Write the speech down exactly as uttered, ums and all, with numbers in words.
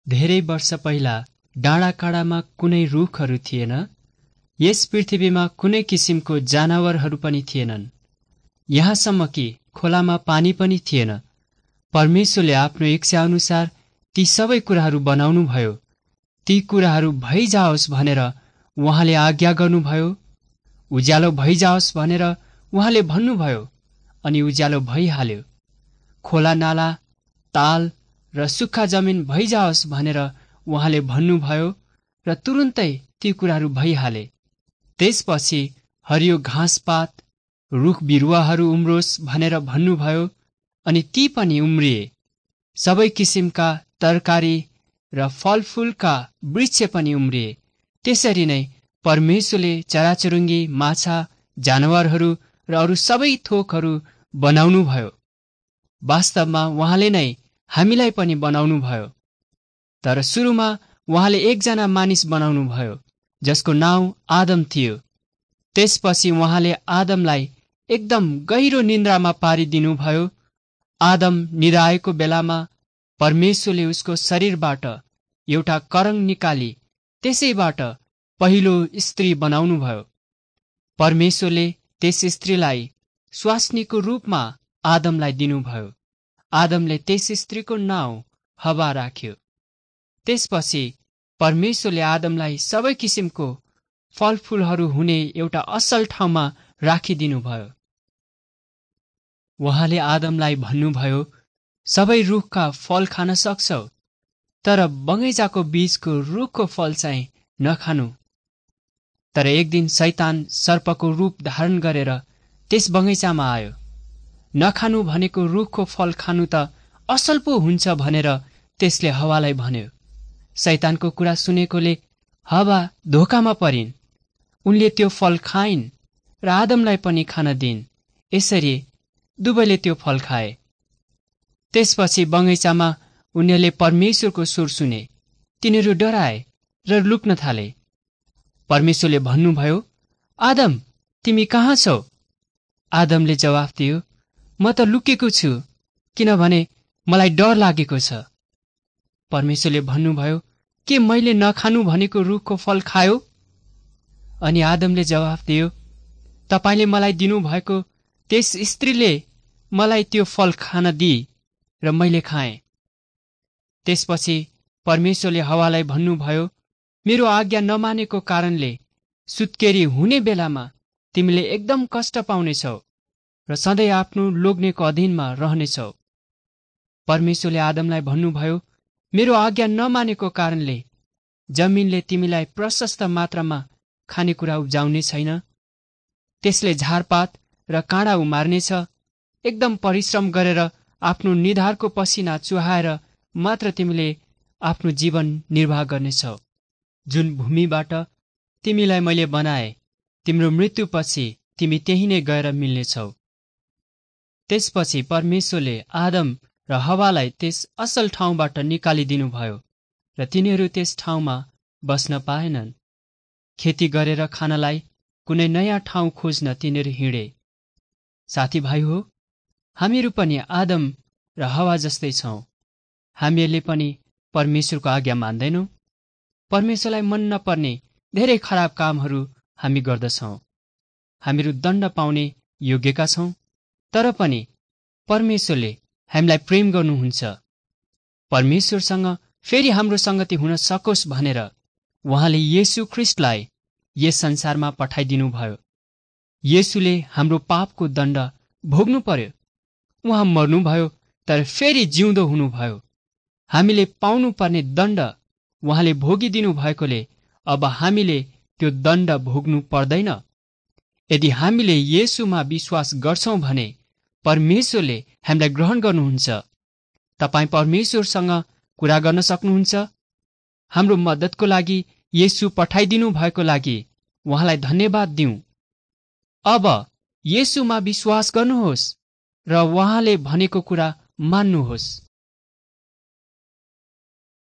धेरै वर्ष पहिला डाँडाकाँडामा कुनै रुखहरू थिएन। यस पृथ्वीमा कुनै किसिमको जनावरहरू पनि थिएनन्, यहाँसम्म कि खोलामा पानी पनि थिएन। परमेश्वरले आफ्नो इच्छा अनुसार ती सबै कुराहरू बनाउनुभयो। ती कुराहरू भइजाओस् भनेर उहाँले आज्ञा गर्नुभयो। उज्यालो भइजाओस् भनेर उहाँले भन्नुभयो, अनि उज्यालो भइहाल्यो। खोला नाला, ताल र सुक्खा जमिन भइजाओस् भनेर उहाँले भन्नुभयो, र तुरुन्तै ती कुराहरू भइहाले। त्यसपछि हरियो घाँसपात, रुख बिरुवाहरू उम्रोस् भनेर भन्नुभयो, अनि ती पनि उम्रिए। सबै किसिमका तरकारी र फलफूलका वृक्ष पनि उम्रिए। त्यसरी नै परमेश्वरले चराचुरुङ्गी, माछा, जानवरहरू र अरू सबै थोकहरू बनाउनुभयो। वास्तवमा उहाँले नै हामीलाई पनि बनाउनुभयो। तर सुरुमा उहाँले एकजना मानिस बनाउनुभयो, जसको नाउँ आदम थियो। त्यसपछि उहाँले आदमलाई एकदम गहिरो निन्द्रामा पारिदिनुभयो। आदम निदाएको बेलामा परमेश्वरले उसको शरीरबाट एउटा करङ निकाली त्यसैबाट पहिलो स्त्री बनाउनुभयो। परमेश्वरले त्यस स्त्रीलाई स्वास्नीको रूपमा आदमलाई दिनुभयो। आदमले त्यस स्त्रीको नाउँ हवा राख्यो। त्यसपछि परमेश्वरले आदमलाई सबै किसिमको फलफूलहरू हुने एउटा असल ठाउँमा राखिदिनुभयो। उहाँले आदमलाई भन्नुभयो, सबै रुखका फल खान सक्छौ, तर बगैँचाको बीचको रुखको फल चाहिँ नखानु। तर एक दिन शैतान सर्पको रूप धारण गरेर त्यस बगैँचामा आयो। नखानु भनेको रुखको फल खानु त असल पो हुन्छ भनेर त्यसले हवालाई भन्यो। शैतानको कुरा सुनेकोले हवा धोकामा परिन्। उनले त्यो फल खाइन् र आदमलाई पनि खान दिइन्। यसरी दुवैले त्यो फल खाए। त्यसपछि बगैँचामा उनीहरूले परमेश्वरको स्वर सुने। तिनीहरू डराए र लुक्न थाले। परमेश्वरले भन्नुभयो, आदम, तिमी कहाँ छौ? आदमले जवाफ दियो, म त लुकेको छु, किनभने मलाई डर लागेको छ। परमेश्वरले भन्नुभयो, के मैले नखानु भनेको रुखको फल खायो? अनि आदमले जवाफ दियो, तपाईले मलाई दिनुभएको त्यस स्त्रीले मलाई त्यो फल खान दिई र मैले खाएँ। त्यसपछि परमेश्वरले हवालाई भन्नुभयो, मेरो आज्ञा नमानेको कारणले सुत्केरी हुने बेलामा तिमीले एकदम कष्ट पाउनेछौ र सधैँ आफ्नो लोग्नेको अधीनमा रहनेछौ। परमेश्वरले आदमलाई भन्नुभयो, मेरो आज्ञा नमानेको कारणले जमिनले तिमीलाई प्रशस्त मात्रामा खानेकुरा उब्जाउने छैन। त्यसले झारपात र काँडा उमार्नेछ। एकदम परिश्रम गरेर आफ्नो निधारको पसिना चुहाएर मात्र तिमीले आफ्नो जीवन निर्वाह गर्नेछौ। जुन भूमिबाट तिमीलाई मैले बनाए, तिम्रो मृत्युपछि तिमी त्यही नै गएर मिल्नेछौ। त्यसपछि परमेश्वरले आदम र हवालाई त्यस असल ठाउँबाट निकालिदिनुभयो र तिनीहरू त्यस ठाउँमा बस्न पाएनन्। खेती गरेर खानलाई कुनै नयाँ ठाउँ खोज्न तिनीहरू हिँडे। साथीभाइ हो, हामीहरू पनि आदम र हवा जस्तै छौँ। हामीहरूले पनि परमेश्वरको आज्ञा मान्दैनौँ। परमेश्वरलाई मन नपर्ने धेरै खराब कामहरू हामी गर्दछौँ। हामीहरू दण्ड पाउने योग्यका छौँ, तर पनि परमेश्वरले हामीलाई प्रेम गर्नुहुन्छ। परमेश्वरसँग फेरि हाम्रो संगति हुन सकोस् भनेर उहाँले येशू ख्रिस्टलाई यस संसारमा पठाइदिनुभयो। येशूले हाम्रो पापको दण्ड भोग्नु पर्यो। उहाँ मर्नुभयो, तर फेरि जिउँदो हुनुभयो। हामीले पाउनु पर्ने दण्ड उहाँले भोगिदिनु भएकोले अब हामीले त्यो दण्ड भोग्नु पर्दैन। यदि हामीले येशूमा विश्वास गर्छौं भने परमेश्वरले हामीलाई ग्रहण गर्नुहुन्छ। तपाईँ परमेश्वरसँग कुरा गर्न सक्नुहुन्छ। हाम्रो मद्दतको लागि येशू पठाइदिनु भएको लागि उहाँलाई धन्यवाद दिउँ। अब येशूमा विश्वास गर्नुहोस् र उहाँले भनेको कुरा मान्नुहोस्।